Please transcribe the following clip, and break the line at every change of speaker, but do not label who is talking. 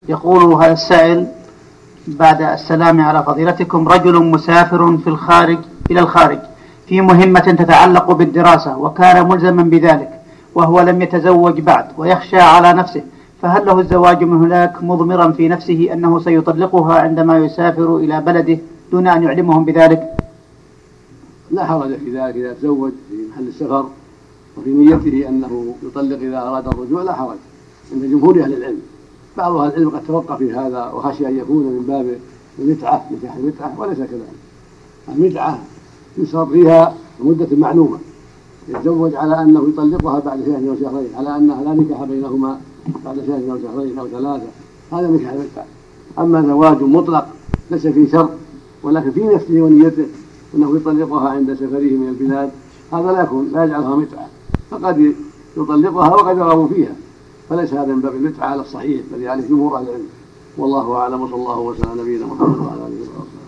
يقول هذا السائل بعد السلام على فضيلتكم: رجل مسافر إلى الخارج في مهمة تتعلق بالدراسة وكان ملزما بذلك وهو لم يتزوج بعد ويخشى على نفسه، فهل له الزواج من هناك مضمرا في نفسه أنه سيطلقها عندما يسافر إلى بلده دون أن يعلمهم بذلك؟
لا حرج في ذلك إذا تزوج في محل السفر وفي نيته أنه يطلق إذا أراد الرجوع لا حرج عند جمهور أهل العلم. بعض أهل العلم قد توقف في هذا وخشي أن يكون من باب المتعة، نكاح المتعة، وليس كذلك. المتعة يشرط فيها مدة معلومة، يتزوج على أنه يطلقها بعد شهر أو شهرين، على أنها لا نكاح بينهما بعد شهر أو شهرين أو ثلاثة، هذا نكاح المتعة. أما زواج مطلق ليس فيه شرط ولكن في نفسه ونيته أنه يطلقها عند سفره من البلاد، هذا لا يجعلها متعة، فقد يطلقها وقد يرغب فيها، فليس هذا من باب المتعة على الصحيح الذي عليه جمهور أهل العلم. والله أعلم، وصلى الله وسلم على نبينا محمد وعلى آله وصحبه.